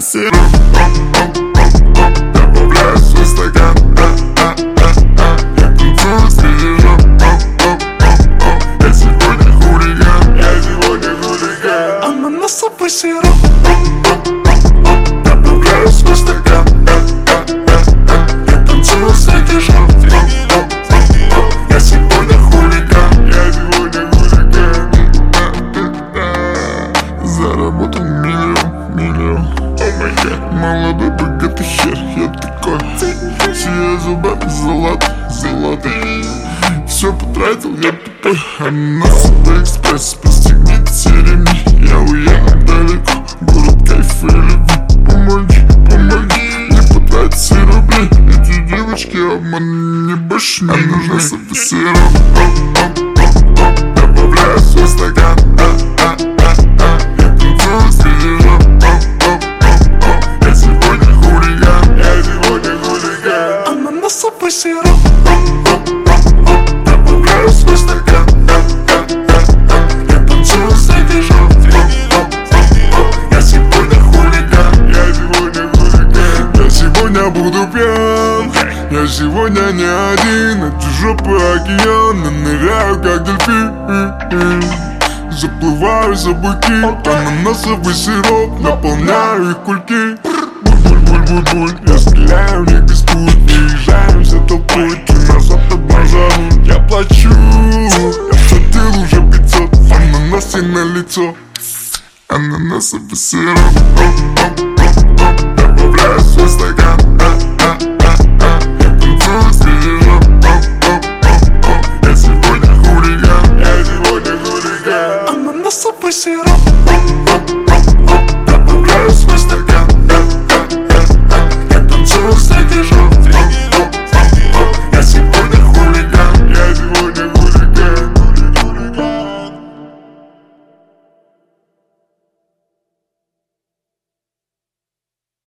сироп. Добавляю в свой стакан. Я танцую среди жоп. Я сегодня хулиган. Ананасовый сироп. Добавляю в свой стакан. Я танцую среди жоп. Я сегодня хулиган. Заработал миллион. Молодой богатый хер, я такой. Сия зубами золотый. Все потратил, я тупой. Ананасовый экспресс постигнет все ремни. Я уеду далеко, город кайфа и любви. Помоги, не потратить все рубли. Эти девочки обман мне больше не нужны. Ананасовый сироп. Добавляю в свой стакан. Я танцую среди жоп. Я сегодня хулиган. Ананасовый сироп. Добавляю в свой стакан. Я танцую среди жоп. Я сегодня хулиган. Я сегодня буду пьян. Я сегодня не один. Эти жопы океана. Ныряю как дельфин. Заплываю за буйки. Ананасовый сироп. Наполняю их кульки. Буль-буль-буль-буль. Я стреляю в них без пуль. Приезжаем за толпой. Ты назад обмазал. Я плачу. Я платил уже 500. Ананасы на лицо. Ананасовый сироп. Добавляю в свой стакан. Я танцую среди жоп. Я сегодня хулиган. Ананасовый сироп.